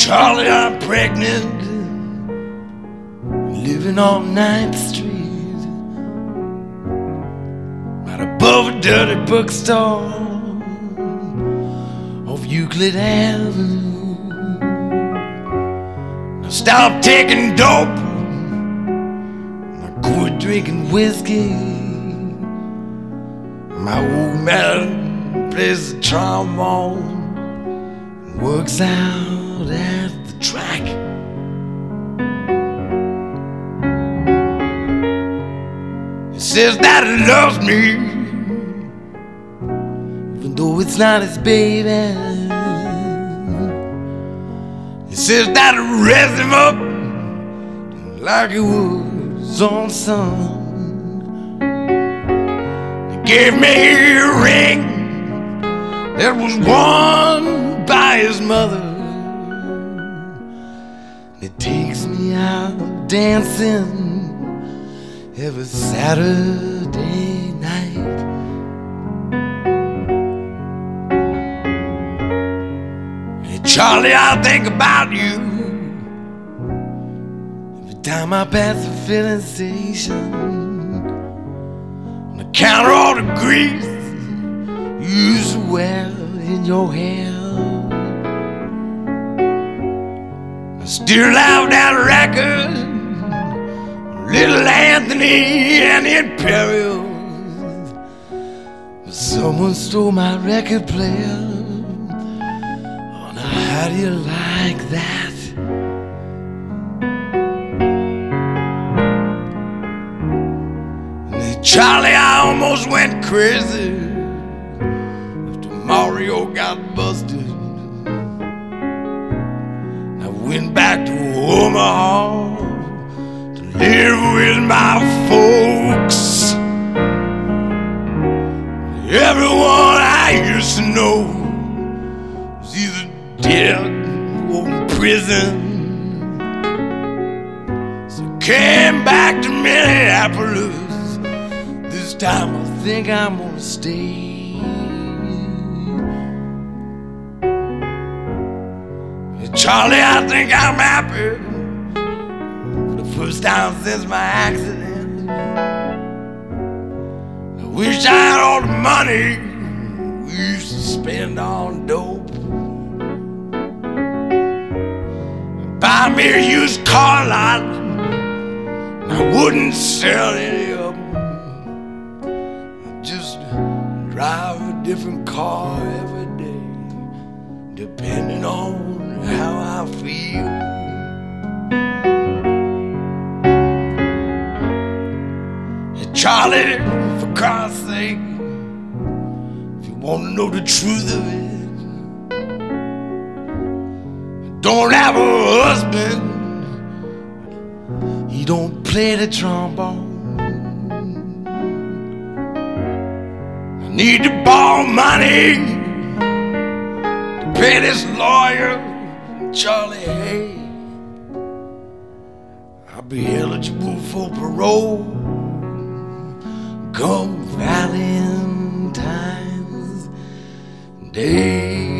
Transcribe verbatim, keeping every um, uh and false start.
Charlie, I'm pregnant, living on ninth Street, right above a dirty bookstore off Euclid Avenue. I stopped taking dope, I quit drinking whiskey. My old man plays the trombone, works out at the track. He says that he loves me, even though it's not his baby. He says that he raised him up like he was his own son. He gave me a ring that was worn by his mother. It takes me out dancing every Saturday night. Hey Charlie, I think about you every time I pass the filling station. On the counter, all the grease you used to wear in your hair. I still have that record, Little Anthony and the Imperials. But someone stole my record player. Oh, now how do you like that? And then, Charlie, I almost went crazy after Mario got busted. I went back to Omaha to live with my folks. Everyone I used to know was either dead or in prison. So I came back to Minneapolis. This time I think I'm gonna stay. Charlie, I think I'm happy for the first time since my accident. I wish I had all the money we used to spend on dope. Buy me a used car lot, and I wouldn't sell any of them. I'd just drive a different car every day, depending on how I feel. Hey Charlie, for Christ's sake, if you want to know the truth of it, I don't have a husband, he don't play the trombone. I need to borrow money to pay this lawyer. Charlie, hey, I'll be eligible for parole come Valentine's Day.